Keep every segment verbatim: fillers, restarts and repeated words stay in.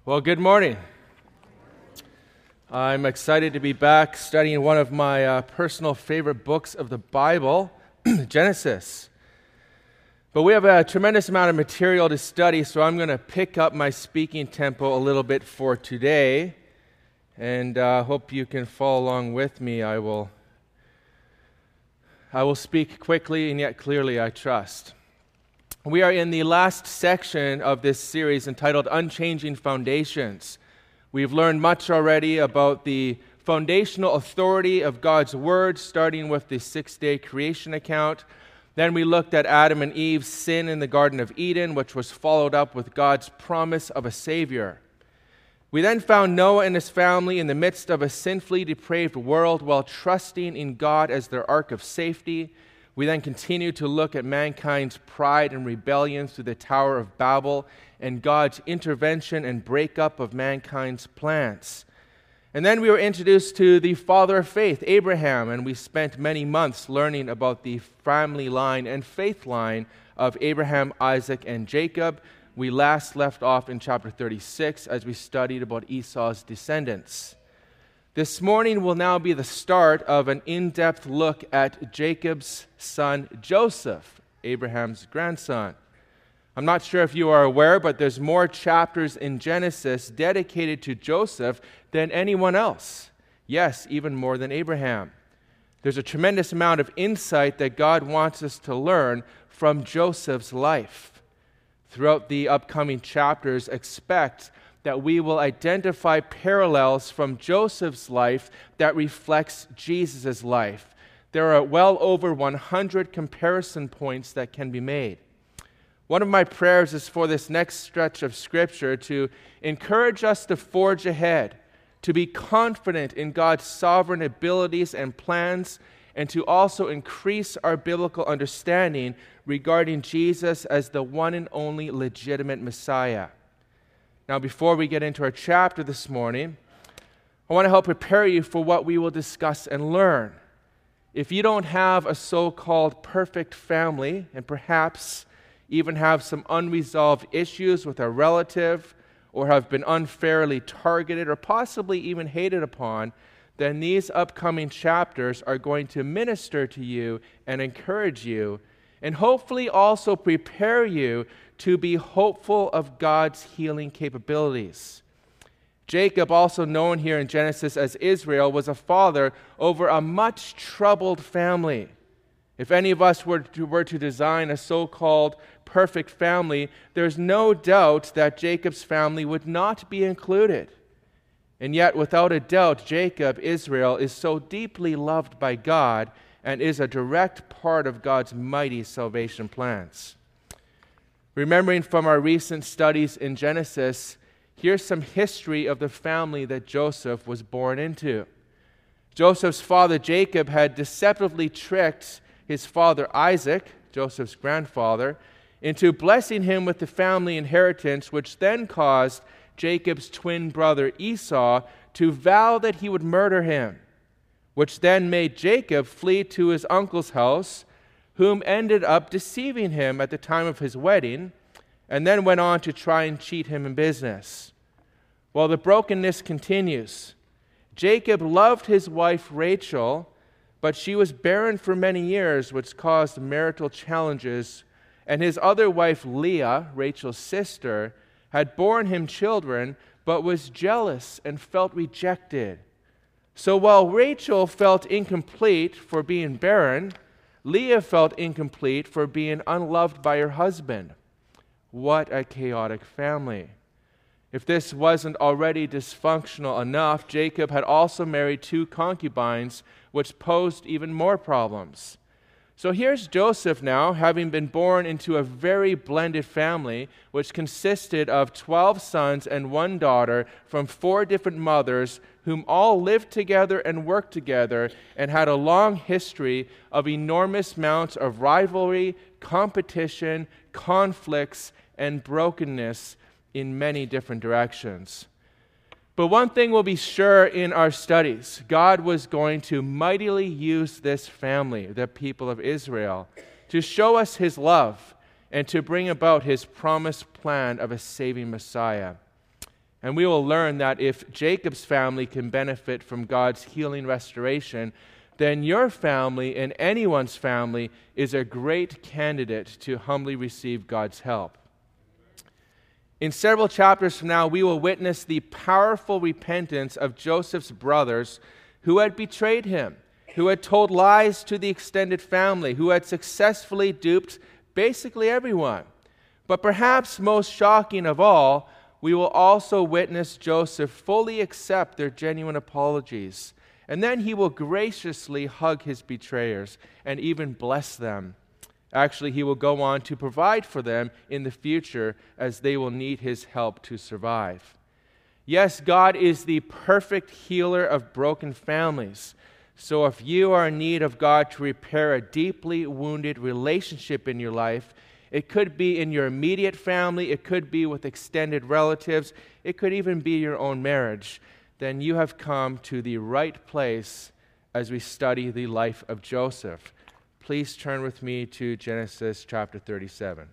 Well, good morning. I'm excited to be back studying one of my uh, personal favorite books of the Bible, Genesis. But we have a tremendous amount of material to study, so I'm going to pick up my speaking tempo a little bit for today, and uh, hope you can follow along with me. I will, I will speak quickly and yet clearly, I trust. We are in the last section of this series entitled Unchanging Foundations. We've learned much already about the foundational authority of God's Word, starting with the six-day creation account. Then we looked at Adam and Eve's sin in the Garden of Eden, which was followed up with God's promise of a Savior. We then found Noah and his family in the midst of a sinfully depraved world while trusting in God as their ark of safety. We then continue to look at mankind's pride and rebellion through the Tower of Babel and God's intervention and breakup of mankind's plans. And then we were introduced to the father of faith, Abraham, and we spent many months learning about the family line and faith line of Abraham, Isaac, and Jacob. We last left off in chapter thirty-six as we studied about Esau's descendants. This morning will now be the start of an in-depth look at Jacob's son Joseph, Abraham's grandson. I'm not sure if you are aware, but there's more chapters in Genesis dedicated to Joseph than anyone else. Yes, even more than Abraham. There's a tremendous amount of insight that God wants us to learn from Joseph's life. Throughout the upcoming chapters, expect that we will identify parallels from Joseph's life that reflects Jesus' life. There are well over one hundred comparison points that can be made. One of my prayers is for this next stretch of Scripture to encourage us to forge ahead, to be confident in God's sovereign abilities and plans, and to also increase our biblical understanding regarding Jesus as the one and only legitimate Messiah. Now, before we get into our chapter this morning, I want to help prepare you for what we will discuss and learn. If you don't have a so-called perfect family, and perhaps even have some unresolved issues with a relative, or have been unfairly targeted, or possibly even hated upon, then these upcoming chapters are going to minister to you and encourage you, and hopefully also prepare you to be hopeful of God's healing capabilities. Jacob, also known here in Genesis as Israel, was a father over a much troubled family. If any of us were to, were to design a so-called perfect family, there's no doubt that Jacob's family would not be included. And yet, without a doubt, Jacob, Israel, is so deeply loved by God and is a direct part of God's mighty salvation plans. Remembering from our recent studies in Genesis, here's some history of the family that Joseph was born into. Joseph's father Jacob had deceptively tricked his father Isaac, Joseph's grandfather, into blessing him with the family inheritance, which then caused Jacob's twin brother Esau to vow that he would murder him, which then made Jacob flee to his uncle's house, whom ended up deceiving him at the time of his wedding, and then went on to try and cheat him in business. Well, the brokenness continues. Jacob loved his wife Rachel, but she was barren for many years, which caused marital challenges, and his other wife Leah, Rachel's sister, had borne him children, but was jealous and felt rejected. So while Rachel felt incomplete for being barren, Leah felt incomplete for being unloved by her husband. What a chaotic family. If this wasn't already dysfunctional enough, Jacob had also married two concubines, which posed even more problems. So here's Joseph now, having been born into a very blended family, which consisted of twelve sons and one daughter from four different mothers, whom all lived together and worked together and had a long history of enormous amounts of rivalry, competition, conflicts, and brokenness in many different directions. But one thing will be sure in our studies, God was going to mightily use this family, the people of Israel, to show us His love and to bring about His promised plan of a saving Messiah. And we will learn that if Jacob's family can benefit from God's healing restoration, then your family and anyone's family is a great candidate to humbly receive God's help. In several chapters from now, we will witness the powerful repentance of Joseph's brothers who had betrayed him, who had told lies to the extended family, who had successfully duped basically everyone. But perhaps most shocking of all, we will also witness Joseph fully accept their genuine apologies. And then he will graciously hug his betrayers and even bless them. Actually, he will go on to provide for them in the future as they will need his help to survive. Yes, God is the perfect healer of broken families. So if you are in need of God to repair a deeply wounded relationship in your life, it could be in your immediate family, it could be with extended relatives, it could even be your own marriage, then you have come to the right place as we study the life of Joseph. Please turn with me to Genesis chapter thirty-seven.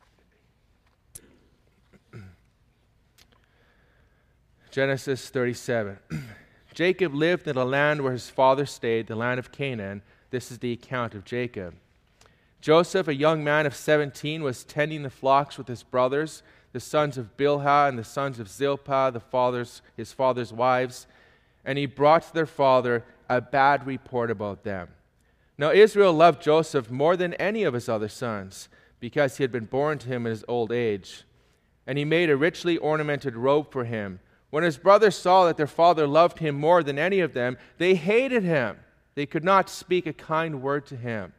Genesis thirty-seven. Jacob lived in the land where his father stayed, the land of Canaan. This is the account of Jacob. Joseph, a young man of seventeen, was tending the flocks with his brothers, the sons of Bilhah and the sons of Zilpah, the father's, his father's wives, and he brought to their father a bad report about them. Now Israel loved Joseph more than any of his other sons, because he had been born to him in his old age. And he made a richly ornamented robe for him. When his brothers saw that their father loved him more than any of them, they hated him. They could not speak a kind word to him.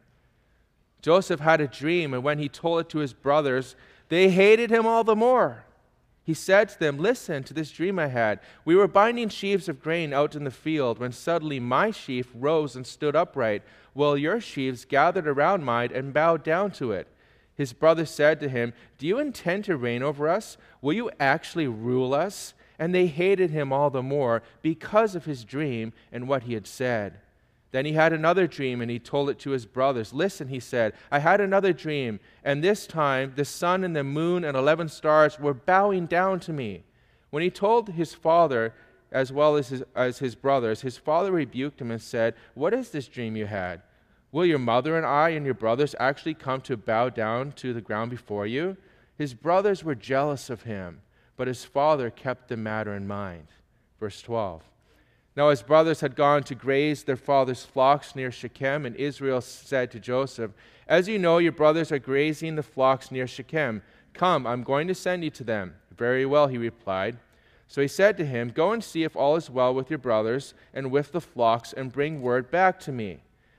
Joseph had a dream, and when he told it to his brothers, they hated him all the more. He said to them, "Listen to this dream I had. We were binding sheaves of grain out in the field, when suddenly my sheaf rose and stood upright, while your sheaves gathered around mine and bowed down to it." His brothers said to him, "Do you intend to reign over us? Will you actually rule us?" And they hated him all the more because of his dream and what he had said. Then he had another dream, and he told it to his brothers. "Listen," he said, "I had another dream, and this time the sun and the moon and eleven stars were bowing down to me." When he told his father, as well as his, as his brothers, his father rebuked him and said, "What is this dream you had? Will your mother and I and your brothers actually come to bow down to the ground before you?" His brothers were jealous of him, but his father kept the matter in mind. Verse twelve. Now his brothers had gone to graze their father's flocks near Shechem, and Israel said to Joseph, "As you know, your brothers are grazing the flocks near Shechem. Come, I'm going to send you to them." "Very well," he replied. So he said to him, "Go and see if all is well with your brothers and with the flocks, and bring word back to me."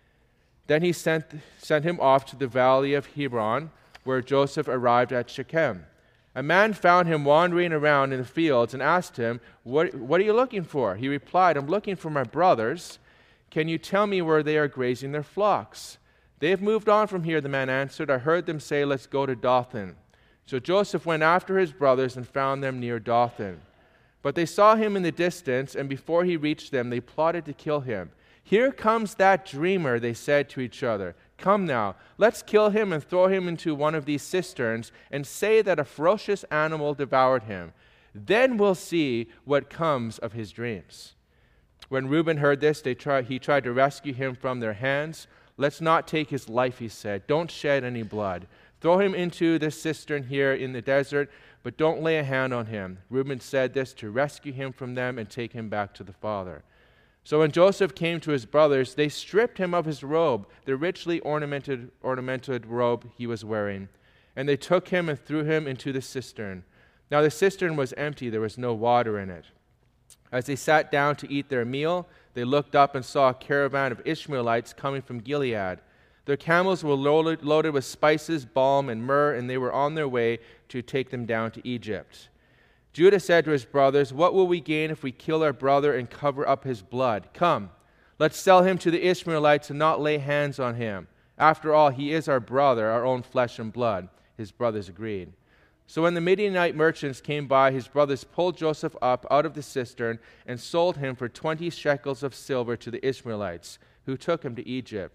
Then he sent, sent him off to the valley of Hebron, where Joseph arrived at Shechem. A man found him wandering around in the fields and asked him, what, what are you looking for?" He replied, "I'm looking for my brothers. Can you tell me where they are grazing their flocks?" "They have moved on from here," the man answered. "I heard them say, 'Let's go to Dothan.'" So Joseph went after his brothers and found them near Dothan. But they saw him in the distance, and before he reached them, they plotted to kill him. "Here comes that dreamer," they said to each other. "Come now, let's kill him and throw him into one of these cisterns and say that a ferocious animal devoured him. Then we'll see what comes of his dreams." When Reuben heard this, they tried, he tried to rescue him from their hands. "Let's not take his life," he said. "Don't shed any blood. Throw him into this cistern here in the desert, but don't lay a hand on him." Reuben said this to rescue him from them and take him back to the father. So when Joseph came to his brothers, they stripped him of his robe, the richly ornamented, ornamented robe he was wearing. And they took him and threw him into the cistern. Now the cistern was empty, there was no water in it. As they sat down to eat their meal, they looked up and saw a caravan of Ishmaelites coming from Gilead. Their camels were loaded, loaded with spices, balm, and myrrh, and they were on their way to take them down to Egypt. Judah said to his brothers, "What will we gain if we kill our brother and cover up his blood? Come, let's sell him to the Ishmaelites and not lay hands on him. After all, he is our brother, our own flesh and blood." His brothers agreed. So when the Midianite merchants came by, his brothers pulled Joseph up out of the cistern and sold him for twenty shekels of silver to the Ishmaelites, who took him to Egypt.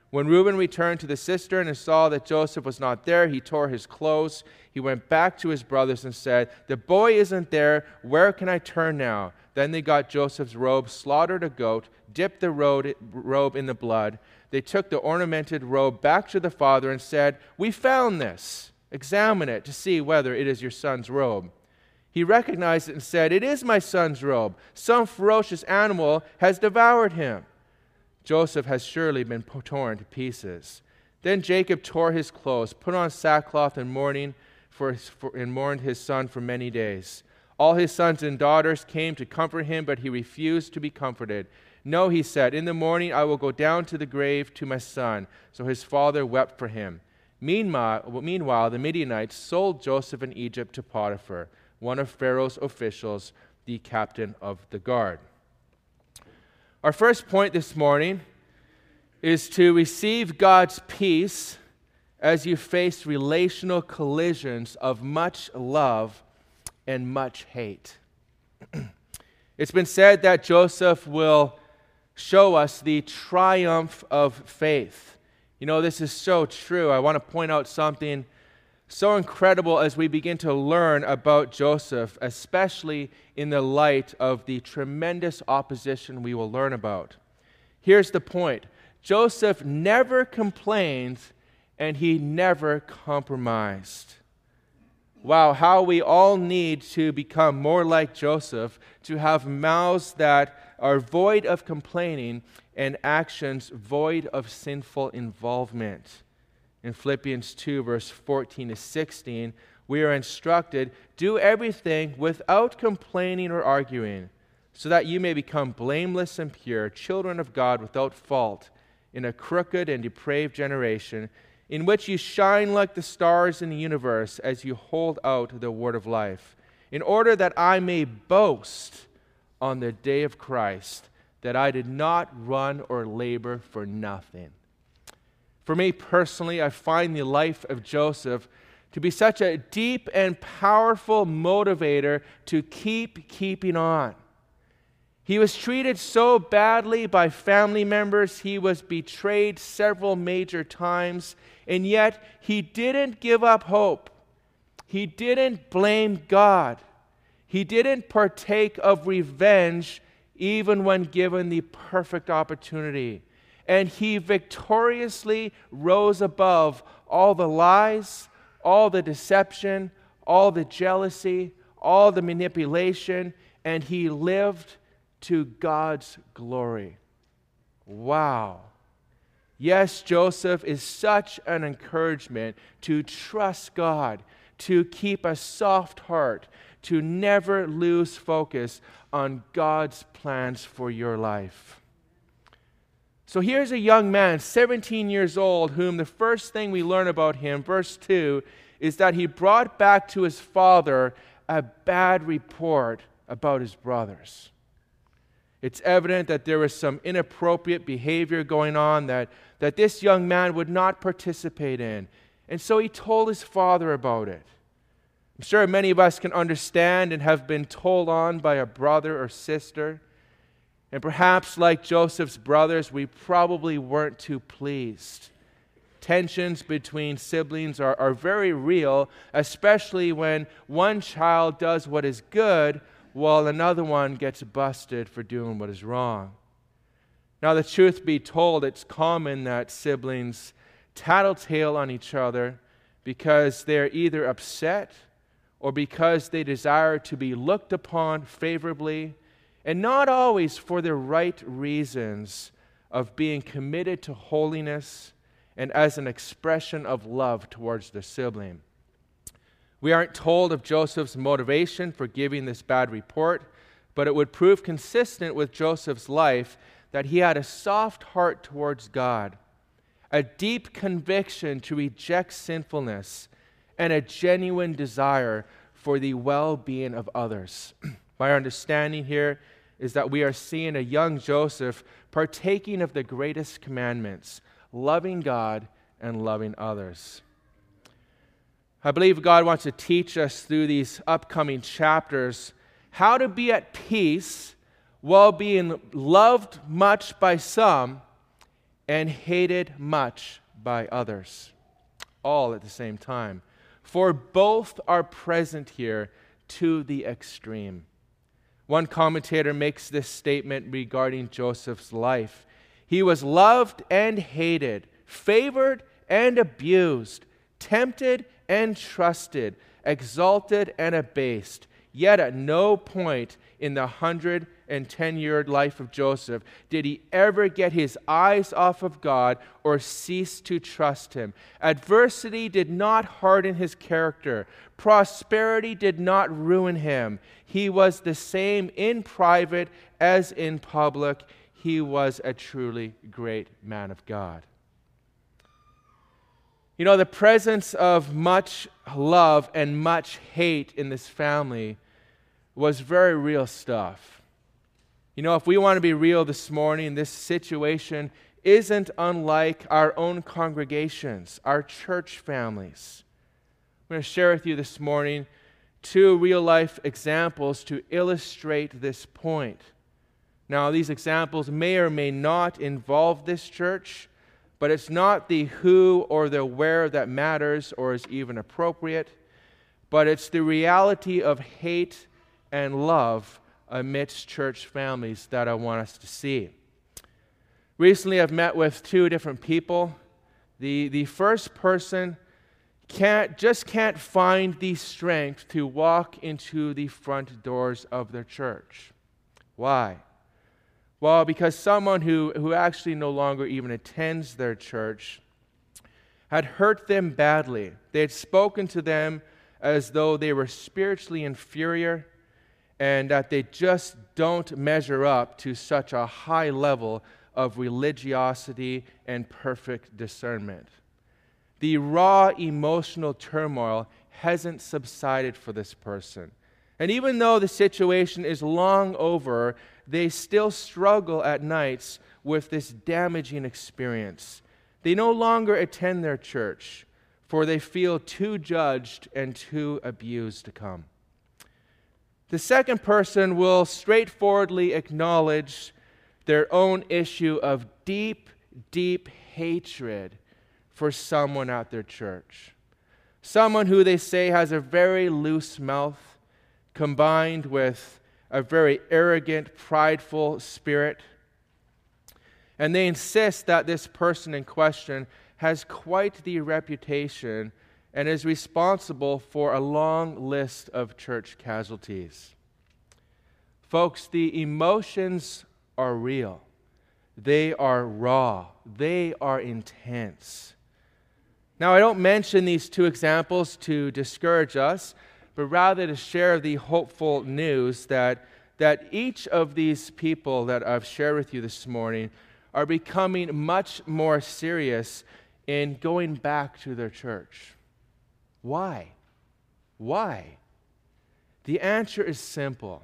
When Reuben returned to the cistern and saw that Joseph was not there, he tore his clothes. He went back to his brothers and said, "The boy isn't there. Where can I turn now?" Then they got Joseph's robe, slaughtered a goat, dipped the robe in the blood. They took the ornamented robe back to the father and said, "We found this. Examine it to see whether it is your son's robe." He recognized it and said, "It is my son's robe. Some ferocious animal has devoured him. Joseph has surely been torn to pieces." Then Jacob tore his clothes, put on sackcloth and mourning, for, for, and mourned his son for many days. All his sons and daughters came to comfort him, but he refused to be comforted. "No," he said, "in the morning I will go down to the grave to my son." So his father wept for him. Meanwhile, meanwhile, the Midianites sold Joseph in Egypt to Potiphar, one of Pharaoh's officials, the captain of the guard. Our first point this morning is to receive God's peace as you face relational collisions of much love and much hate. It's been said that Joseph will show us the triumph of faith. You know, this is so true. I want to point out something so incredible as we begin to learn about Joseph, especially in the light of the tremendous opposition we will learn about. Here's the point. Joseph never complained and he never compromised. Wow, how we all need to become more like Joseph, to have mouths that are void of complaining and actions void of sinful involvement. In Philippians two, verse fourteen to sixteen, we are instructed, "Do everything without complaining or arguing, so that you may become blameless and pure, children of God without fault, in a crooked and depraved generation, in which you shine like the stars in the universe as you hold out the word of life, in order that I may boast on the day of Christ, that I did not run or labor for nothing." For me personally, I find the life of Joseph to be such a deep and powerful motivator to keep keeping on. He was treated so badly by family members. He was betrayed several major times, and yet he didn't give up hope. He didn't blame God. He didn't partake of revenge even when given the perfect opportunity. And he victoriously rose above all the lies, all the deception, all the jealousy, all the manipulation, and he lived to God's glory. Wow. Yes, Joseph is such an encouragement to trust God, to keep a soft heart, to never lose focus on God's plans for your life. So here's a young man, seventeen years old, whom the first thing we learn about him, verse two, is that he brought back to his father a bad report about his brothers. It's evident that there was some inappropriate behavior going on that, that this young man would not participate in. And so he told his father about it. I'm sure many of us can understand and have been told on by a brother or sister. And perhaps like Joseph's brothers, we probably weren't too pleased. Tensions between siblings are, are very real, especially when one child does what is good while another one gets busted for doing what is wrong. Now, the truth be told, it's common that siblings tattletale on each other because they're either upset or because they desire to be looked upon favorably, and not always for the right reasons of being committed to holiness and as an expression of love towards their sibling. We aren't told of Joseph's motivation for giving this bad report, but it would prove consistent with Joseph's life that he had a soft heart towards God, a deep conviction to reject sinfulness, and a genuine desire for the well-being of others. My understanding here is that we are seeing a young Joseph partaking of the greatest commandments, loving God and loving others. I believe God wants to teach us through these upcoming chapters how to be at peace while being loved much by some and hated much by others, all at the same time. For both are present here to the extreme. One commentator makes this statement regarding Joseph's life. He was loved and hated, favored and abused, tempted and trusted, exalted and abased. Yet at no point in the hundred and ten-year life of Joseph did he ever get his eyes off of God or cease to trust him. Adversity did not harden his character. Prosperity did not ruin him. He was the same in private as in public. He was a truly great man of God. You know, the presence of much love and much hate in this family was very real stuff. You know, if we want to be real this morning, this situation isn't unlike our own congregations, our church families. I'm going to share with you this morning two real-life examples to illustrate this point. Now, these examples may or may not involve this church, but it's not the who or the where that matters or is even appropriate, but it's the reality of hate and love amidst church families that I want us to see. Recently, I've met with two different people. The, the first person can't just can't find the strength to walk into the front doors of their church. Why? Well, because someone who, who actually no longer even attends their church had hurt them badly. They had spoken to them as though they were spiritually inferior and that they just don't measure up to such a high level of religiosity and perfect discernment. The raw emotional turmoil hasn't subsided for this person. And even though the situation is long over, they still struggle at nights with this damaging experience. They no longer attend their church, for they feel too judged and too abused to come. The second person will straightforwardly acknowledge their own issue of deep, deep hatred for someone at their church. Someone who they say has a very loose mouth, combined with a very arrogant, prideful spirit. And they insist that this person in question has quite the reputation and is responsible for a long list of church casualties. Folks, the emotions are real. They are raw. They are intense. Now, I don't mention these two examples to discourage us, but rather to share the hopeful news that, that each of these people that I've shared with you this morning are becoming much more serious in going back to their church. Why? Why? The answer is simple.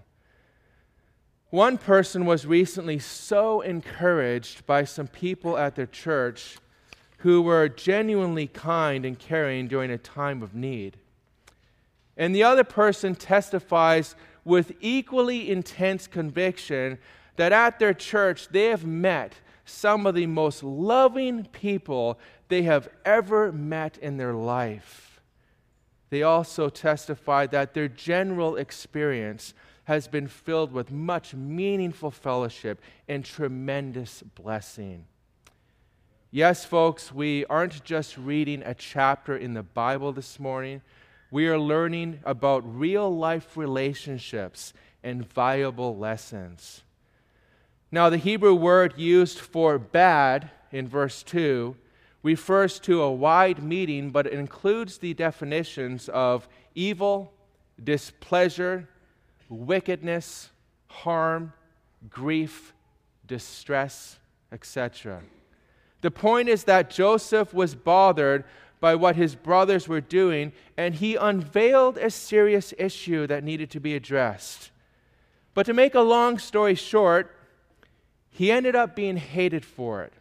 One person was recently so encouraged by some people at their church who were genuinely kind and caring during a time of need. And the other person testifies with equally intense conviction that at their church they have met some of the most loving people they have ever met in their life. They also testified that their general experience has been filled with much meaningful fellowship and tremendous blessing. Yes, folks, we aren't just reading a chapter in the Bible this morning. We are learning about real-life relationships and valuable lessons. Now, the Hebrew word used for bad in verse two refers to a wide meaning, but it includes the definitions of evil, displeasure, wickedness, harm, grief, distress, et cetera. The point is that Joseph was bothered by what his brothers were doing, and he unveiled a serious issue that needed to be addressed. But to make a long story short, he ended up being hated for it.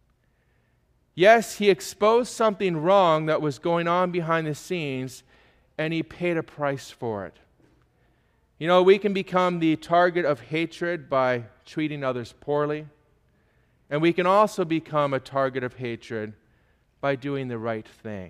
Yes, he exposed something wrong that was going on behind the scenes, and he paid a price for it. You know, we can become the target of hatred by treating others poorly. And we can also become a target of hatred by doing the right thing.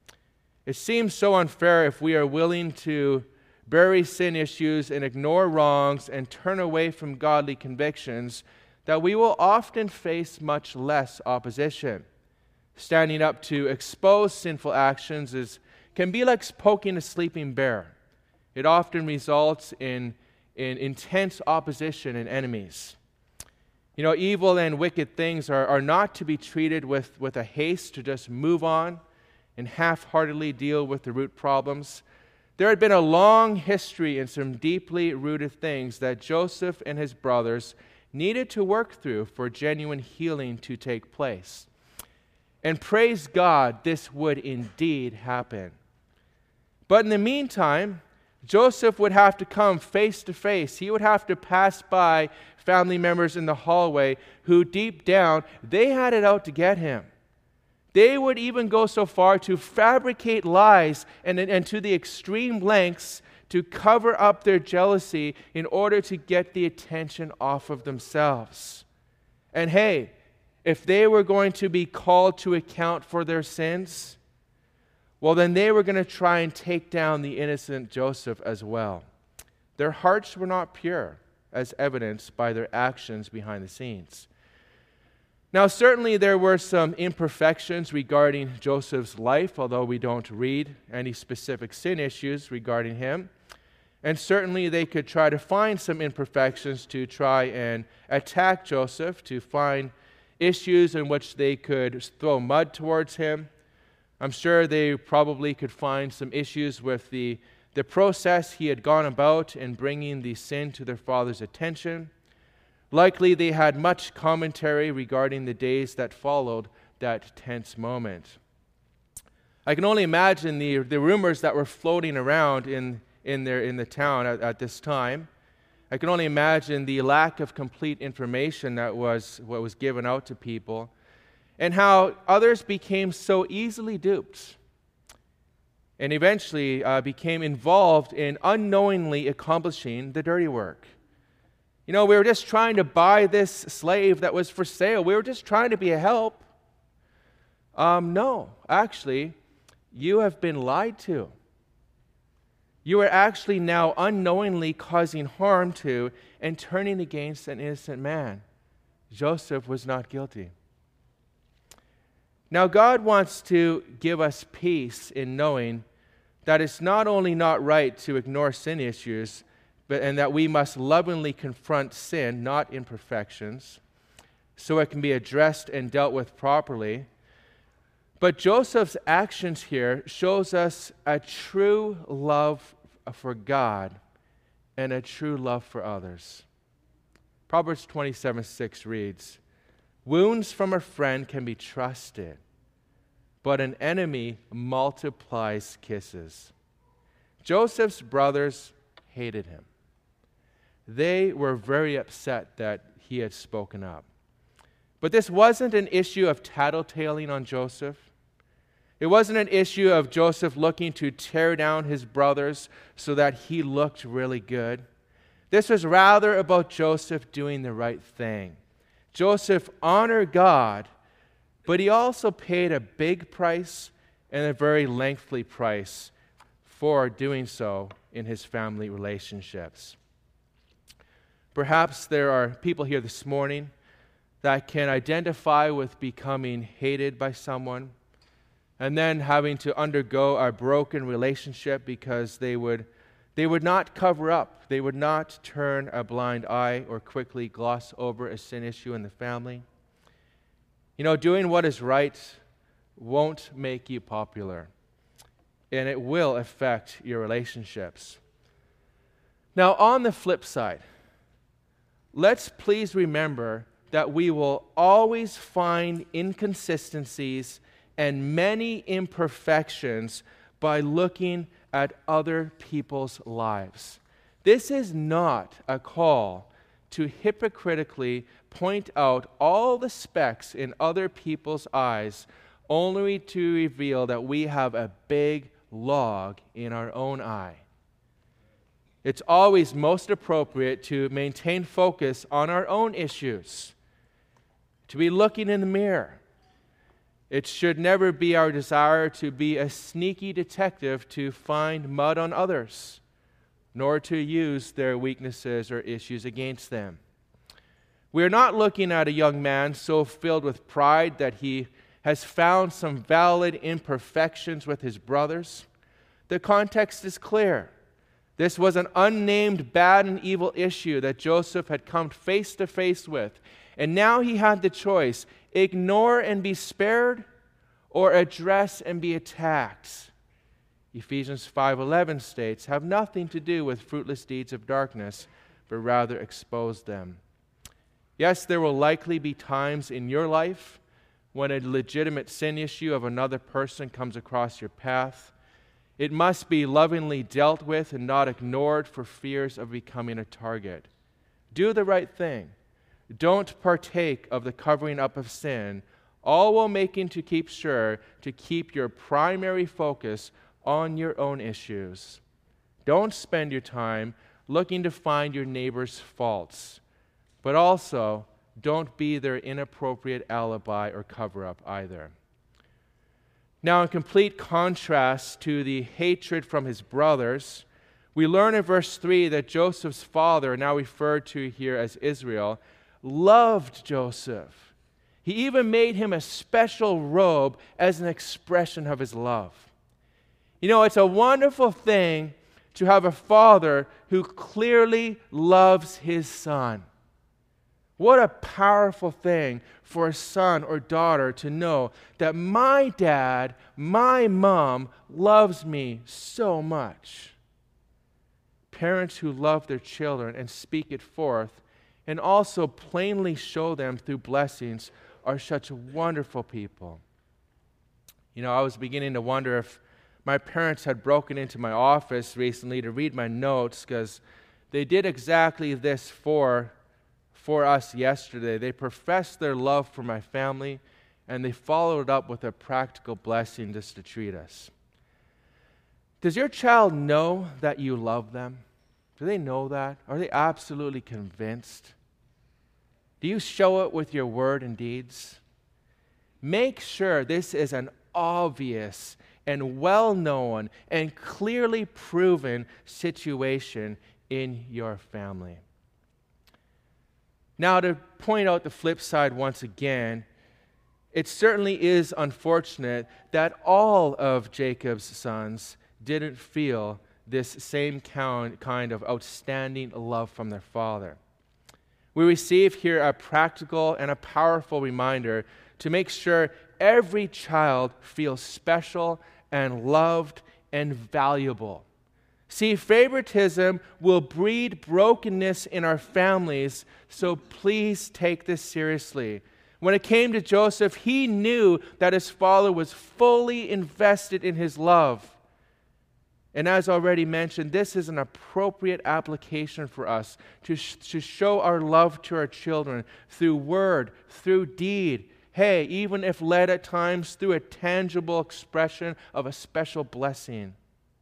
It seems so unfair if we are willing to bury sin issues and ignore wrongs and turn away from godly convictions that we will often face much less opposition. Standing up to expose sinful actions is, can be like poking a sleeping bear. It often results in, in intense opposition and enemies. You know, evil and wicked things are, are not to be treated with, with a haste to just move on and half-heartedly deal with the root problems. There had been a long history and some deeply rooted things that Joseph and his brothers needed to work through for genuine healing to take place. And praise God, this would indeed happen. But in the meantime, Joseph would have to come face to face. He would have to pass by family members in the hallway who deep down, they had it out to get him. They would even go so far to fabricate lies and, and to the extreme lengths to cover up their jealousy in order to get the attention off of themselves. And hey, if they were going to be called to account for their sins, well, then they were going to try and take down the innocent Joseph as well. Their hearts were not pure, as evidenced by their actions behind the scenes. Now, certainly there were some imperfections regarding Joseph's life, although we don't read any specific sin issues regarding him. And certainly they could try to find some imperfections to try and attack Joseph, to find issues in which they could throw mud towards him. I'm sure they probably could find some issues with the, the process he had gone about in bringing the sin to their father's attention. Likely they had much commentary regarding the days that followed that tense moment. I can only imagine the, the rumors that were floating around in, in, their, in the town at, at this time. I can only imagine the lack of complete information that was what was given out to people, and how others became so easily duped and eventually uh, became involved in unknowingly accomplishing the dirty work. You know, we were just trying to buy this slave that was for sale. We were just trying to be a help. Um, no, actually, you have been lied to. You are actually now unknowingly causing harm to and turning against an innocent man. Joseph was not guilty. Now, God wants to give us peace in knowing that it's not only not right to ignore sin issues, but and that we must lovingly confront sin, not imperfections, so it can be addressed and dealt with properly. But Joseph's actions here shows us a true love for God and a true love for others. Proverbs twenty-seven six reads, "Wounds from a friend can be trusted, but an enemy multiplies kisses." Joseph's brothers hated him. They were very upset that he had spoken up. But this wasn't an issue of tattletaling on Joseph. It wasn't an issue of Joseph looking to tear down his brothers so that he looked really good. This was rather about Joseph doing the right thing. Joseph honored God, but he also paid a big price and a very lengthy price for doing so in his family relationships. Perhaps there are people here this morning that can identify with becoming hated by someone and then having to undergo a broken relationship because they would they would not cover up, they would not turn a blind eye or quickly gloss over a sin issue in the family. You know, doing what is right won't make you popular, and it will affect your relationships. Now, on the flip side, let's please remember that we will always find inconsistencies and many imperfections by looking at other people's lives. This is not a call to hypocritically point out all the specks in other people's eyes, only to reveal that we have a big log in our own eye. It's always most appropriate to maintain focus on our own issues, to be looking in the mirror. It should never be our desire to be a sneaky detective to find mud on others, nor to use their weaknesses or issues against them. We are not looking at a young man so filled with pride that he has found some valid imperfections with his brothers. The context is clear. This was an unnamed bad and evil issue that Joseph had come face to face with. And now he had the choice: ignore and be spared, or address and be attacked. Ephesians five eleven states, "Have nothing to do with fruitless deeds of darkness, but rather expose them." Yes, there will likely be times in your life when a legitimate sin issue of another person comes across your path. It must be lovingly dealt with and not ignored for fears of becoming a target. Do the right thing. Don't partake of the covering up of sin, all while making to keep sure to keep your primary focus on your own issues. Don't spend your time looking to find your neighbor's faults, but also don't be their inappropriate alibi or cover-up either. Now, in complete contrast to the hatred from his brothers, we learn in verse three that Joseph's father, now referred to here as Israel, loved Joseph. He even made him a special robe as an expression of his love. You know, it's a wonderful thing to have a father who clearly loves his son. What a powerful thing for a son or daughter to know that my dad, my mom loves me so much. Parents who love their children and speak it forth and also plainly show them through blessings are such wonderful people. You know, I was beginning to wonder if my parents had broken into my office recently to read my notes, because they did exactly this for for us yesterday. They professed their love for my family, and they followed up with a practical blessing just to treat us. Does your child know that you love them? Do they know that? Are they absolutely convinced? Do you show it with your word and deeds? Make sure this is an obvious and well-known and clearly proven situation in your family. Now, to point out the flip side once again, it certainly is unfortunate that all of Jacob's sons didn't feel this same kind of outstanding love from their father. We receive here a practical and a powerful reminder to make sure every child feels special and loved and valuable. See, favoritism will breed brokenness in our families, so please take this seriously. When it came to Joseph, he knew that his father was fully invested in his love. And as already mentioned, this is an appropriate application for us to, sh- to show our love to our children through word, through deed. Hey, even if led at times through a tangible expression of a special blessing.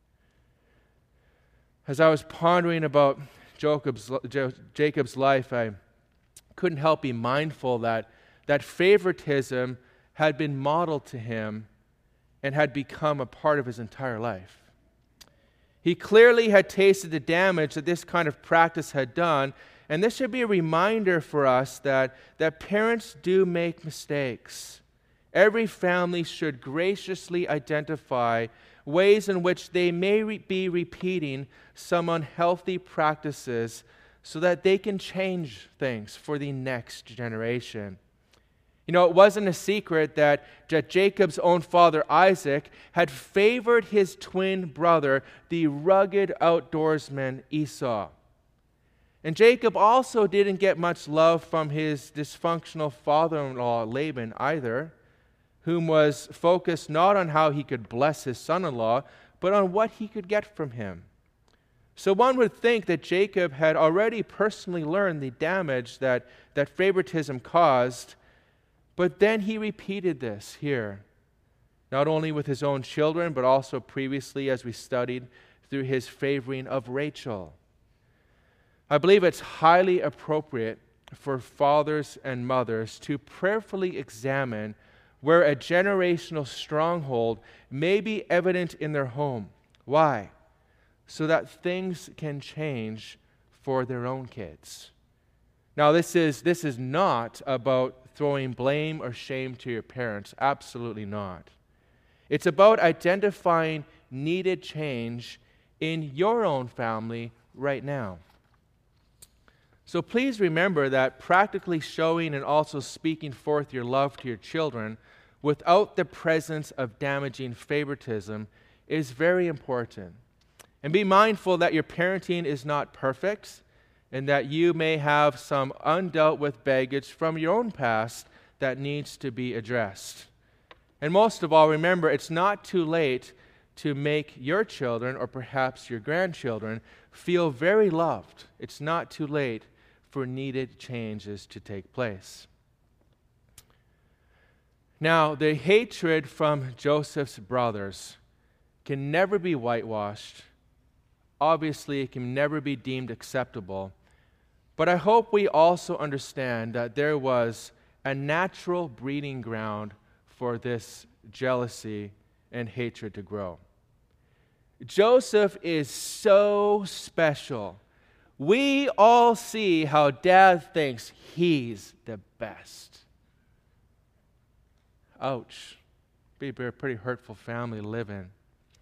As I was pondering about Jacob's, Jacob's life, I couldn't help be mindful that, that favoritism had been modeled to him and had become a part of his entire life. He clearly had tasted the damage that this kind of practice had done, and this should be a reminder for us that, that parents do make mistakes. Every family should graciously identify ways in which they may re- be repeating some unhealthy practices so that they can change things for the next generation. You know, it wasn't a secret that, that Jacob's own father, Isaac, had favored his twin brother, the rugged outdoorsman Esau. And Jacob also didn't get much love from his dysfunctional father-in-law, Laban, either, whom was focused not on how he could bless his son-in-law, but on what he could get from him. So one would think that Jacob had already personally learned the damage that, that favoritism caused, but then he repeated this here, not only with his own children, but also previously, as we studied, through his favoring of Rachel. I believe it's highly appropriate for fathers and mothers to prayerfully examine where a generational stronghold may be evident in their home. Why? So that things can change for their own kids. Now, this is, this is not about throwing blame or shame to your parents. Absolutely not. It's about identifying needed change in your own family right now. So please remember that practically showing and also speaking forth your love to your children without the presence of damaging favoritism is very important. And be mindful that your parenting is not perfect and that you may have some undealt with baggage from your own past that needs to be addressed. And most of all, remember, it's not too late to make your children or perhaps your grandchildren feel very loved. It's not too late for needed changes to take place. Now, the hatred from Joseph's brothers can never be whitewashed. Obviously, it can never be deemed acceptable. But I hope we also understand that there was a natural breeding ground for this jealousy and hatred to grow. Joseph is so special. We all see how Dad thinks he's the best. Ouch. Be a pretty hurtful family to live in.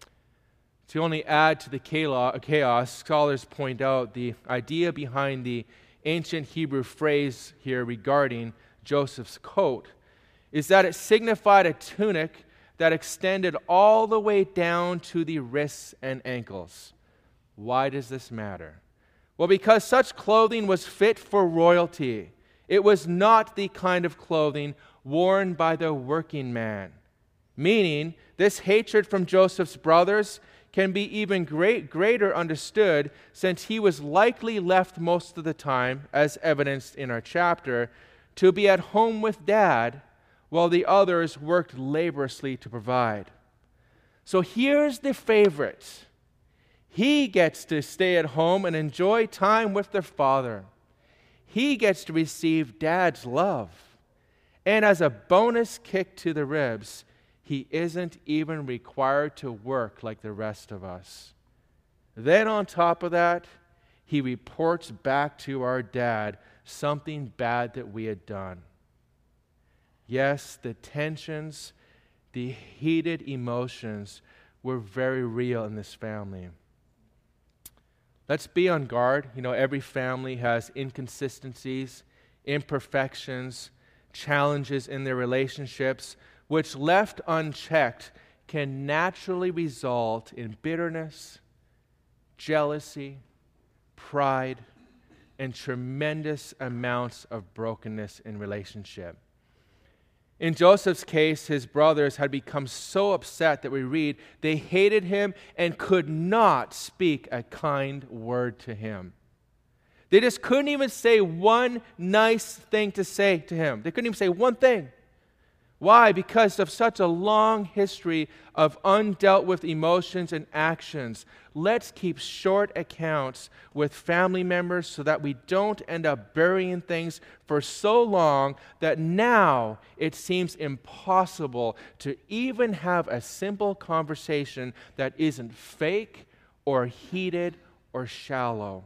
To only add to the chaos, scholars point out the idea behind the ancient Hebrew phrase here regarding Joseph's coat is that it signified a tunic that extended all the way down to the wrists and ankles. Why does this matter? Well, because such clothing was fit for royalty. It was not the kind of clothing worn by the working man. Meaning, this hatred from Joseph's brothers can be even great, greater understood since he was likely left most of the time, as evidenced in our chapter, to be at home with Dad while the others worked laboriously to provide. So here's the favorite. He gets to stay at home and enjoy time with their father. He gets to receive Dad's love. And as a bonus kick to the ribs, he isn't even required to work like the rest of us. Then on top of that, he reports back to our dad something bad that we had done. Yes, the tensions, the heated emotions were very real in this family. Let's be on guard. You know, every family has inconsistencies, imperfections, challenges in their relationships, which left unchecked can naturally result in bitterness, jealousy, pride, and tremendous amounts of brokenness in relationship. In Joseph's case, his brothers had become so upset that we read they hated him and could not speak a kind word to him. They just couldn't even say one nice thing to say to him. They couldn't even say one thing. Why? Because of such a long history of undealt with emotions and actions. Let's keep short accounts with family members so that we don't end up burying things for so long that now it seems impossible to even have a simple conversation that isn't fake or heated or shallow.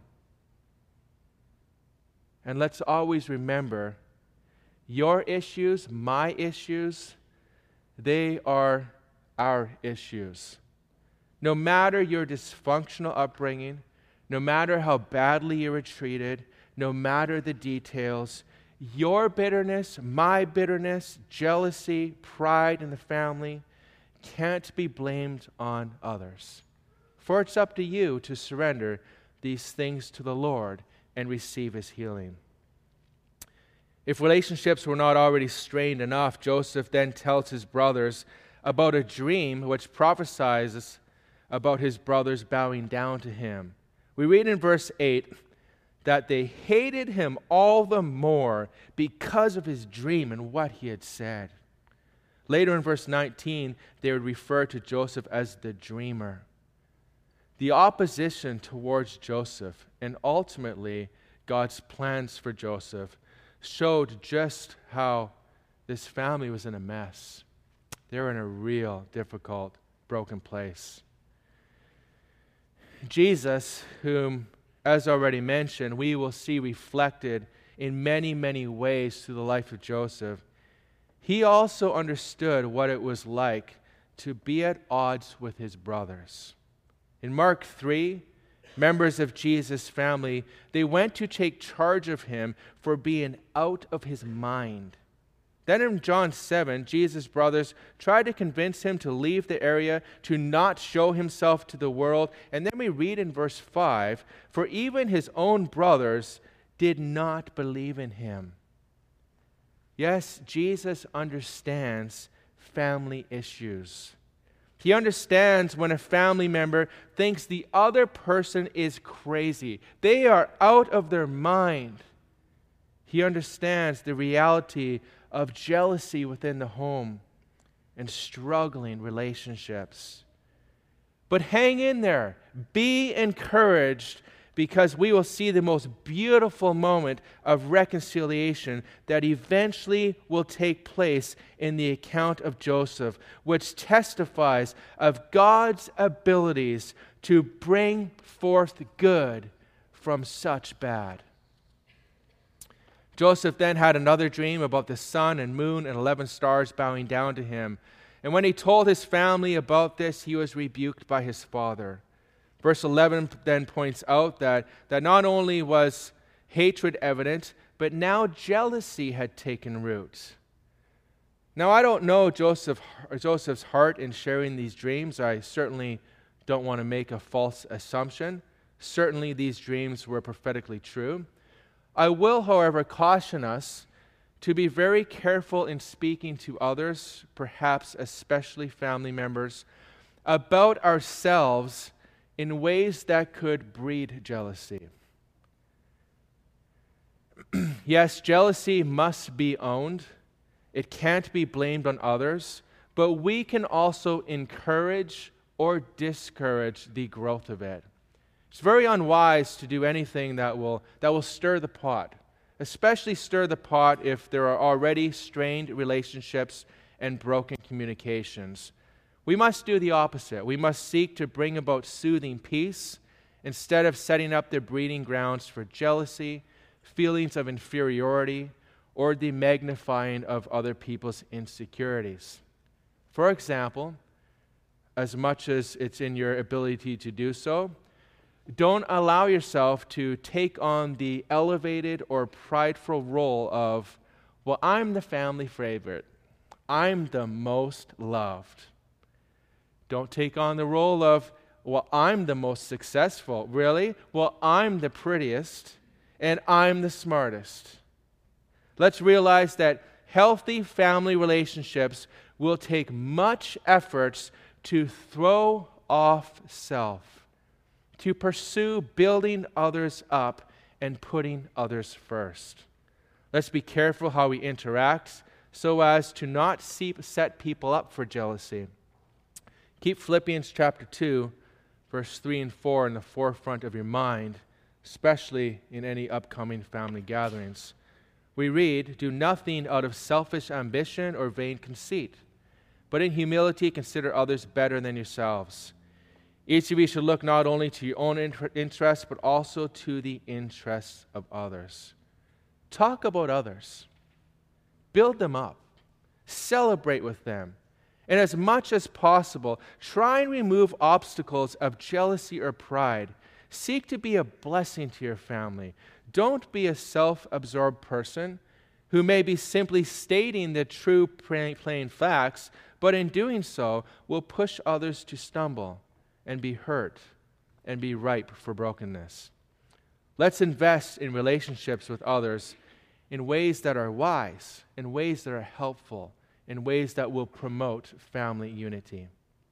And let's always remember, your issues, my issues, they are our issues. No matter your dysfunctional upbringing, no matter how badly you were treated, no matter the details, your bitterness, my bitterness, jealousy, pride in the family can't be blamed on others. For it's up to you to surrender these things to the Lord and receive His healing. If relationships were not already strained enough, Joseph then tells his brothers about a dream which prophesies about his brothers bowing down to him. We read in verse eight that they hated him all the more because of his dream and what he had said. Later in verse nineteen, they would refer to Joseph as the dreamer. The opposition towards Joseph and ultimately God's plans for Joseph showed just how this family was in a mess. They were in a real difficult, broken place. Jesus, whom, as already mentioned, we will see reflected in many, many ways through the life of Joseph, he also understood what it was like to be at odds with his brothers. In Mark three, members of Jesus' family, they went to take charge of him for being out of his mind. Then in John seven, Jesus' brothers tried to convince him to leave the area, to not show himself to the world. And then we read in verse five, for even his own brothers did not believe in him. Yes, Jesus understands family issues. He understands when a family member thinks the other person is crazy. They are out of their mind. He understands the reality of jealousy within the home and struggling relationships. But hang in there. Be encouraged, because we will see the most beautiful moment of reconciliation that eventually will take place in the account of Joseph, which testifies of God's abilities to bring forth good from such bad. Joseph then had another dream about the sun and moon and eleven stars bowing down to him. And when he told his family about this, he was rebuked by his father. Verse eleven then points out that, that not only was hatred evident, but now jealousy had taken root. Now, I don't know Joseph, Joseph's heart in sharing these dreams. I certainly don't want to make a false assumption. Certainly these dreams were prophetically true. I will, however, caution us to be very careful in speaking to others, perhaps especially family members, about ourselves in ways that could breed jealousy. Yes, jealousy must be owned. It can't be blamed on others, but we can also encourage or discourage the growth of it. It's very unwise to do anything that will, that will stir the pot, especially stir the pot if there are already strained relationships and broken communications. We must do the opposite. We must seek to bring about soothing peace instead of setting up the breeding grounds for jealousy, feelings of inferiority, or the magnifying of other people's insecurities. For example, as much as it's in your ability to do so, don't allow yourself to take on the elevated or prideful role of, well, I'm the family favorite. I'm the most loved. Don't take on the role of, well, I'm the most successful. Really? Well, I'm the prettiest and I'm the smartest. Let's realize that healthy family relationships will take much efforts to throw off self, to pursue building others up and putting others first. Let's be careful how we interact so as to not set people up for jealousy. Keep Philippians chapter two, verse three and four in the forefront of your mind, especially in any upcoming family gatherings. We read, "Do nothing out of selfish ambition or vain conceit, but in humility consider others better than yourselves. Each of you should look not only to your own interests, but also to the interests of others." Talk about others. Build them up. Celebrate with them. And as much as possible, try and remove obstacles of jealousy or pride. Seek to be a blessing to your family. Don't be a self-absorbed person who may be simply stating the true plain facts, but in doing so will push others to stumble and be hurt and be ripe for brokenness. Let's invest in relationships with others in ways that are wise, in ways that are helpful, in ways that will promote family unity.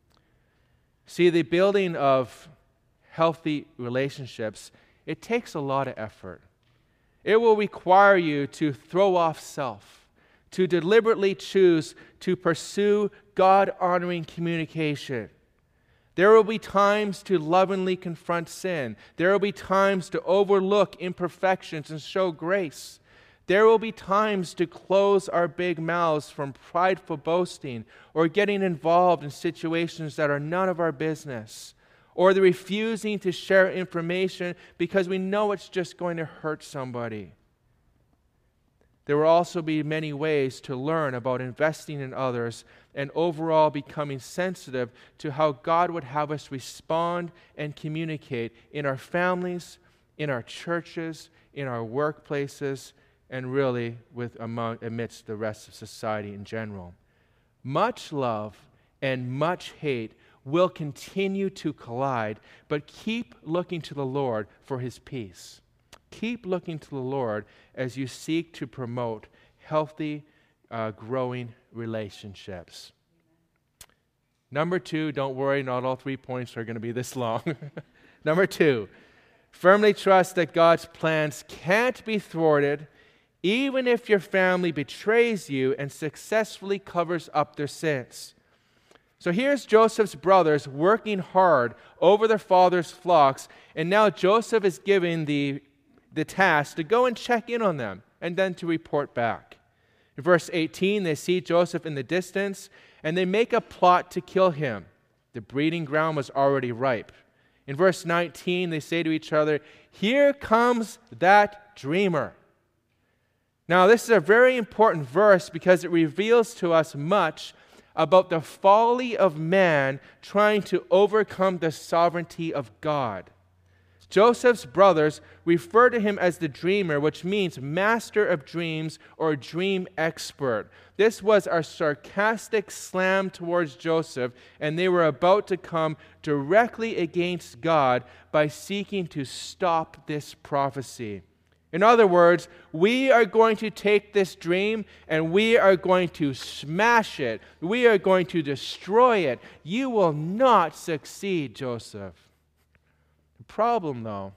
See, the building of healthy relationships, it takes a lot of effort. It will require you to throw off self, to deliberately choose to pursue God-honoring communication. There will be times to lovingly confront sin. There will be times to overlook imperfections and show grace. There will be times to close our big mouths from prideful boasting or getting involved in situations that are none of our business, or the refusing to share information because we know it's just going to hurt somebody. There will also be many ways to learn about investing in others and overall becoming sensitive to how God would have us respond and communicate in our families, in our churches, in our workplaces, and really with among, amidst the rest of society in general. Much love and much hate will continue to collide, but keep looking to the Lord for His peace. Keep looking to the Lord as you seek to promote healthy, uh, growing relationships. Number two, don't worry, not all three points are going to be this long. Number two, firmly trust that God's plans can't be thwarted even if your family betrays you and successfully covers up their sins. So here's Joseph's brothers working hard over their father's flocks, and now Joseph is given the, the task to go and check in on them and then to report back. In verse eighteen, they see Joseph in the distance, and they make a plot to kill him. The breeding ground was already ripe. In verse nineteen, they say to each other, "Here comes that dreamer." Now, this is a very important verse because it reveals to us much about the folly of man trying to overcome the sovereignty of God. Joseph's brothers refer to him as the dreamer, which means master of dreams or dream expert. This was a sarcastic slam towards Joseph, and they were about to come directly against God by seeking to stop this prophecy. In other words, we are going to take this dream and we are going to smash it. We are going to destroy it. You will not succeed, Joseph. The problem, though,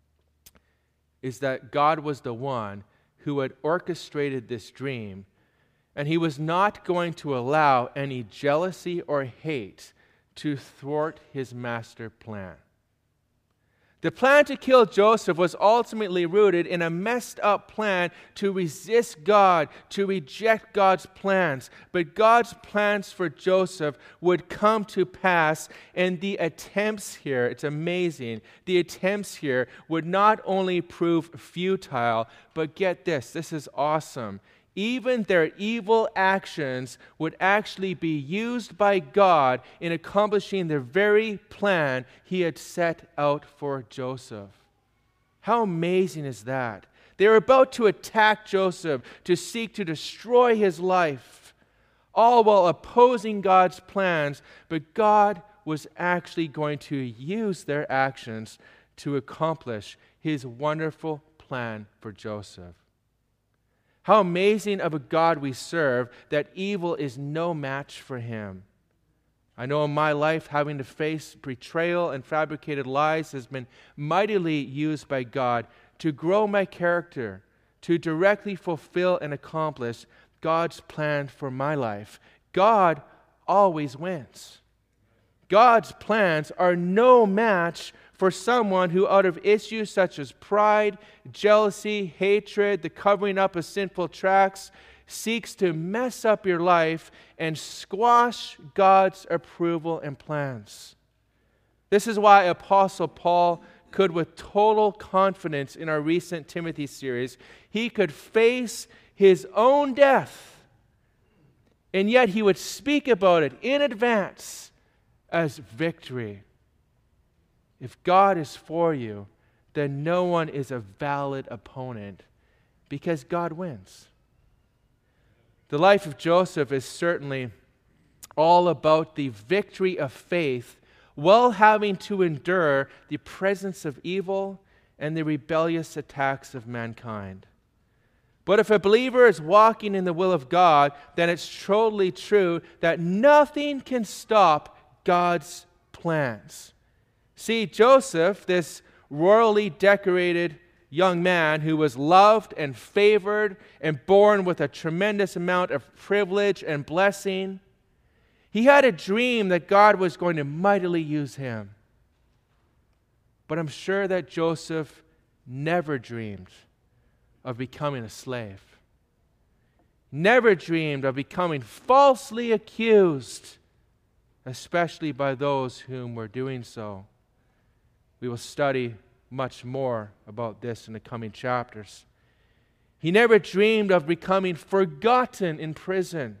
is that God was the one who had orchestrated this dream, and He was not going to allow any jealousy or hate to thwart His master plan. The plan to kill Joseph was ultimately rooted in a messed up plan to resist God, to reject God's plans. But God's plans for Joseph would come to pass, and the attempts here, it's amazing, the attempts here would not only prove futile, but get this, this is awesome. Even their evil actions would actually be used by God in accomplishing the very plan He had set out for Joseph. How amazing is that? They were about to attack Joseph to seek to destroy his life, all while opposing God's plans, but God was actually going to use their actions to accomplish His wonderful plan for Joseph. How amazing of a God we serve, that evil is no match for Him. I know in my life, having to face betrayal and fabricated lies has been mightily used by God to grow my character, to directly fulfill and accomplish God's plan for my life. God always wins. God's plans are no match for someone who, out of issues such as pride, jealousy, hatred, the covering up of sinful tracks, seeks to mess up your life and squash God's approval and plans. This is why Apostle Paul could, with total confidence in our recent Timothy series, he could face his own death, and yet he would speak about it in advance as victory. If God is for you, then no one is a valid opponent because God wins. The life of Joseph is certainly all about the victory of faith while having to endure the presence of evil and the rebellious attacks of mankind. But if a believer is walking in the will of God, then it's totally true that nothing can stop God's plans. See, Joseph, this royally decorated young man who was loved and favored and born with a tremendous amount of privilege and blessing, he had a dream that God was going to mightily use him. But I'm sure that Joseph never dreamed of becoming a slave. Never dreamed of becoming falsely accused, especially by those whom were doing so. We will study much more about this in the coming chapters. He never dreamed of becoming forgotten in prison,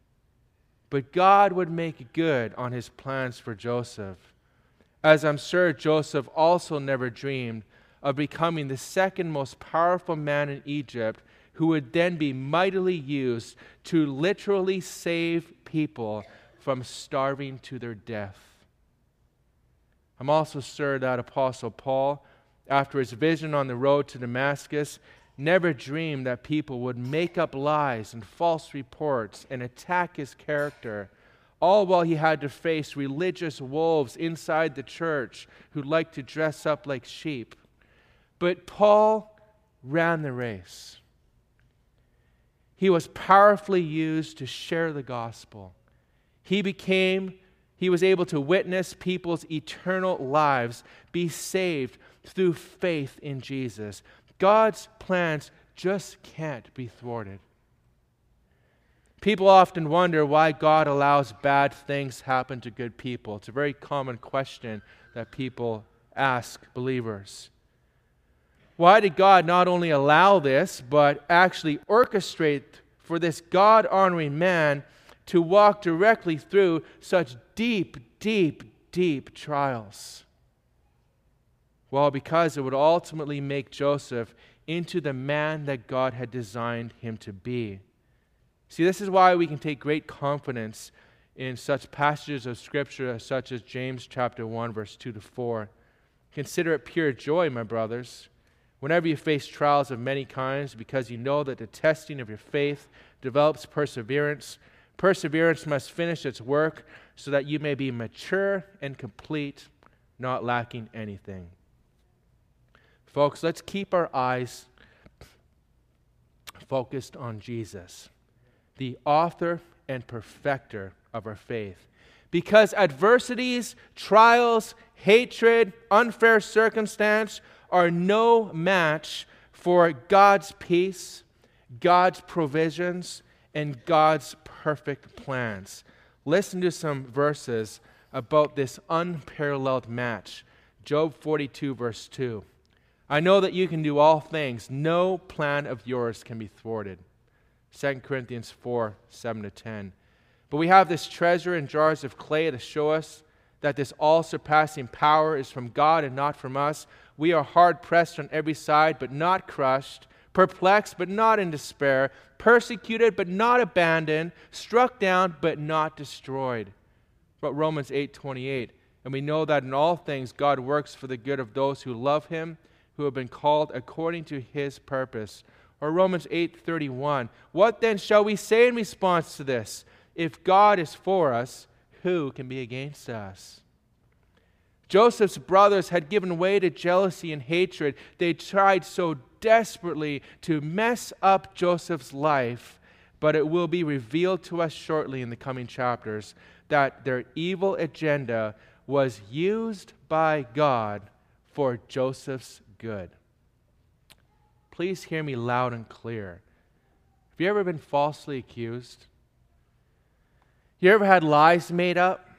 but God would make good on his plans for Joseph, as I'm sure Joseph also never dreamed of becoming the second most powerful man in Egypt, who would then be mightily used to literally save people from starving to their death. I'm also sure that Apostle Paul, after his vision on the road to Damascus, never dreamed that people would make up lies and false reports and attack his character, all while he had to face religious wolves inside the church who liked to dress up like sheep. But Paul ran the race. He was powerfully used to share the gospel. He became, he was able to witness people's eternal lives be saved through faith in Jesus. God's plans just can't be thwarted. People often wonder why God allows bad things happen to good people. It's a very common question that people ask believers. Why did God not only allow this, but actually orchestrate for this God-honoring man to walk directly through such deep, deep, deep trials? Well, because it would ultimately make Joseph into the man that God had designed him to be. See, this is why we can take great confidence in such passages of Scripture such as James chapter one, verse two to four. Consider it pure joy, my brothers, whenever you face trials of many kinds, because you know that the testing of your faith develops perseverance. Perseverance must finish its work so that you may be mature and complete, not lacking anything. Folks, let's keep our eyes focused on Jesus, the author and perfecter of our faith. Because adversities, trials, hatred, unfair circumstance are no match for God's peace, God's provisions, and God's perfect plans. Listen to some verses about this unparalleled match. Job forty-two, verse two. I know that you can do all things. No plan of yours can be thwarted. Second Corinthians four, seven to ten. But we have this treasure in jars of clay to show us that this all-surpassing power is from God and not from us. We are hard-pressed on every side, but not crushed, perplexed, but not in despair, persecuted, but not abandoned, struck down, but not destroyed. But Romans eight twenty-eight, and we know that in all things God works for the good of those who love him, who have been called according to his purpose. Or Romans eight thirty-one, what then shall we say in response to this? If God is for us, who can be against us? Joseph's brothers had given way to jealousy and hatred. They tried so desperately to mess up Joseph's life, but it will be revealed to us shortly in the coming chapters that their evil agenda was used by God for Joseph's good. Please hear me loud and clear. Have you ever been falsely accused? You ever had lies made up?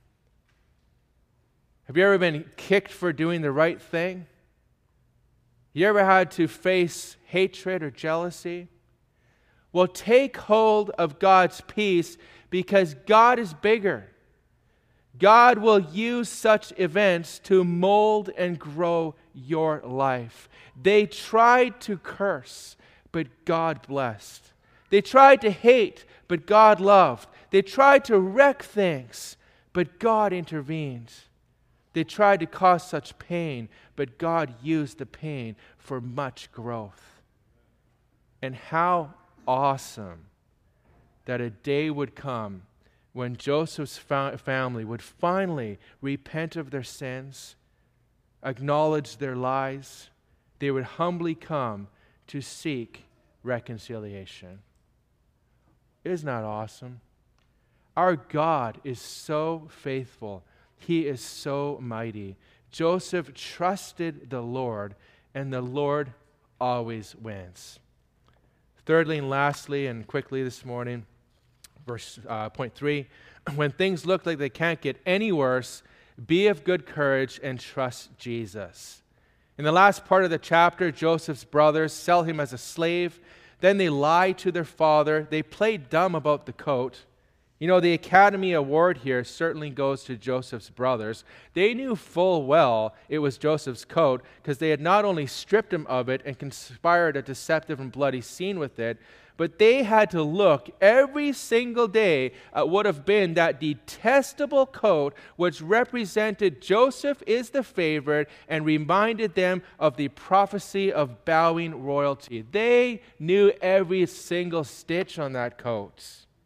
Have you ever been kicked for doing the right thing? You ever had to face hatred or jealousy? Well, take hold of God's peace because God is bigger. God will use such events to mold and grow your life. They tried to curse, but God blessed. They tried to hate, but God loved. They tried to wreck things, but God intervened. They tried to cause such pain, but God used the pain for much growth. And how awesome that a day would come when Joseph's fa- family would finally repent of their sins, acknowledge their lies. They would humbly come to seek reconciliation. Isn't that awesome? Our God is so faithful. He is so mighty. Joseph trusted the Lord, and the Lord always wins. Thirdly and lastly, and quickly this morning, verse uh, point three, when things look like they can't get any worse, be of good courage and trust Jesus. In the last part of the chapter, Joseph's brothers sell him as a slave. Then they lie to their father. They play dumb about the coat. You know, the Academy Award here certainly goes to Joseph's brothers. They knew full well it was Joseph's coat because they had not only stripped him of it and conspired a deceptive and bloody scene with it, but they had to look every single day at what would have been that detestable coat which represented Joseph is the favorite and reminded them of the prophecy of bowing royalty. They knew every single stitch on that coat.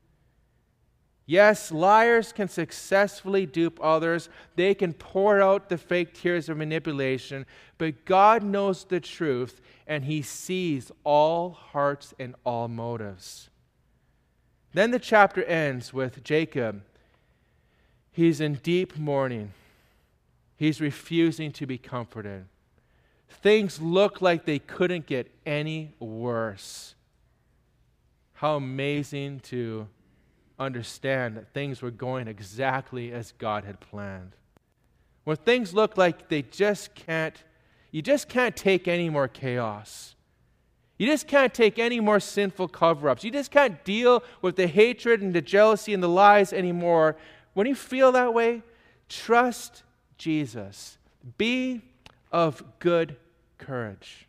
Yes, liars can successfully dupe others. They can pour out the fake tears of manipulation, but God knows the truth, and He sees all hearts and all motives. Then the chapter ends with Jacob. He's in deep mourning. He's refusing to be comforted. Things look like they couldn't get any worse. How amazing to understand that things were going exactly as God had planned. When things look like they just can't, you just can't take any more chaos. You just can't take any more sinful cover-ups. You just can't deal with the hatred and the jealousy and the lies anymore. When you feel that way, trust Jesus. Be of good courage.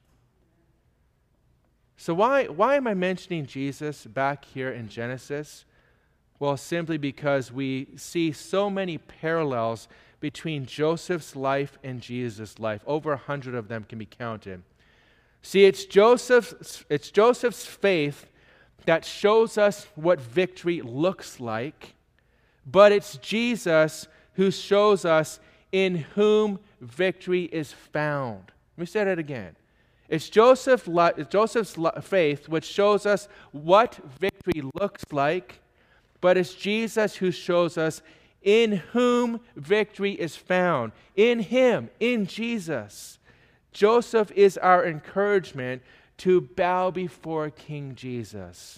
So why, why am I mentioning Jesus back here in Genesis? Well, simply because we see so many parallels between Joseph's life and Jesus' life. Over a hundred of them can be counted. See, it's Joseph's, it's Joseph's faith that shows us what victory looks like, but it's Jesus who shows us in whom victory is found. Let me say that again. It's Joseph, Joseph's faith which shows us what victory looks like, but it's Jesus who shows us in whom victory is found. In Him, in Jesus. Joseph is our encouragement to bow before King Jesus.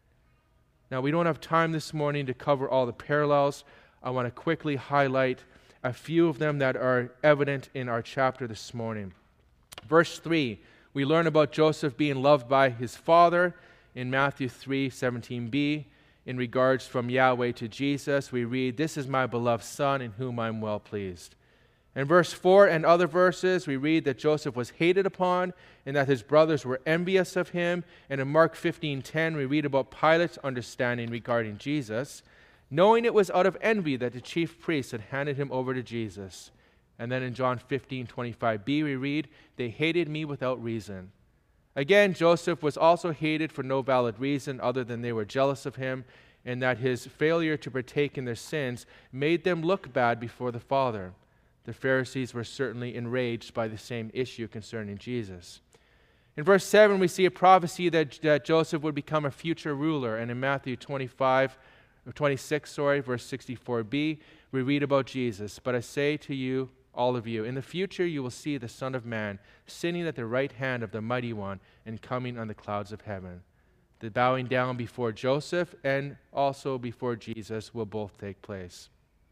Now, we don't have time this morning to cover all the parallels. I want to quickly highlight a few of them that are evident in our chapter this morning. Verse three, we learn about Joseph being loved by his father in Matthew three seventeen b. In regards from Yahweh to Jesus, we read, "This is my beloved Son, in whom I am well pleased." In verse four and other verses, we read that Joseph was hated upon and that his brothers were envious of him. And in Mark fifteen ten, we read about Pilate's understanding regarding Jesus, knowing it was out of envy that the chief priests had handed him over to Jesus. And then in John fifteen twenty-five b, we read, "They hated me without reason." Again, Joseph was also hated for no valid reason other than they were jealous of him, and that his failure to partake in their sins made them look bad before the Father. The Pharisees were certainly enraged by the same issue concerning Jesus. In verse seven, we see a prophecy that, that Joseph would become a future ruler, and in Matthew twenty-five, or twenty-six, sorry, verse sixty-four b, we read about Jesus. "But I say to you, all of you, in the future you will see the Son of Man sitting at the right hand of the Mighty One and coming on the clouds of heaven." The bowing down before Joseph and also before Jesus will both take place.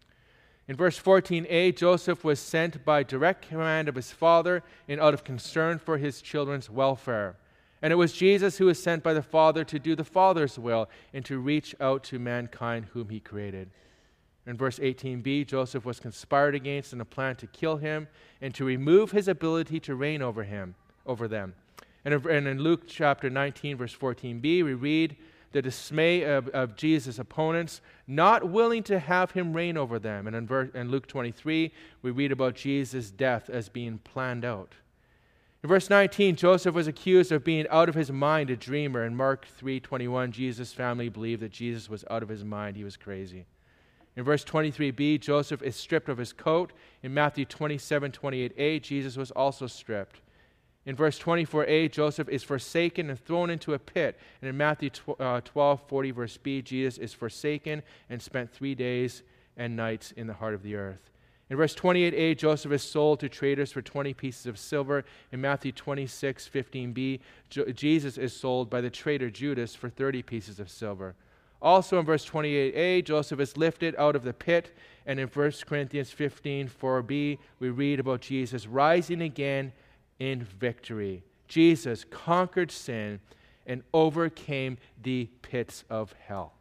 In verse fourteen a, Joseph was sent by direct command of his father and out of concern for his children's welfare. And it was Jesus who was sent by the Father to do the Father's will and to reach out to mankind whom He created. In verse eighteen b, Joseph was conspired against in a plan to kill him and to remove his ability to reign over him, over them. And in Luke chapter nineteen, verse fourteen b, we read the dismay of, of Jesus' opponents, not willing to have him reign over them. And in, verse, in Luke twenty-three, we read about Jesus' death as being planned out. In verse nineteen, Joseph was accused of being out of his mind, a dreamer. In Mark three twenty-one, Jesus' family believed that Jesus was out of his mind. He was crazy. In verse twenty-three b, Joseph is stripped of his coat. In Matthew twenty-seven twenty-eight a, Jesus was also stripped. In verse twenty-four a, Joseph is forsaken and thrown into a pit. And in Matthew twelve forty verse b, Jesus is forsaken and spent three days and nights in the heart of the earth. In verse twenty-eight a, Joseph is sold to traders for twenty pieces of silver. In Matthew twenty-six fifteen b, Jo- Jesus is sold by the trader Judas for thirty pieces of silver. Also in verse twenty-eight a, Joseph is lifted out of the pit. And in First Corinthians fifteen four b, we read about Jesus rising again in victory. Jesus conquered sin and overcame the pits of hell.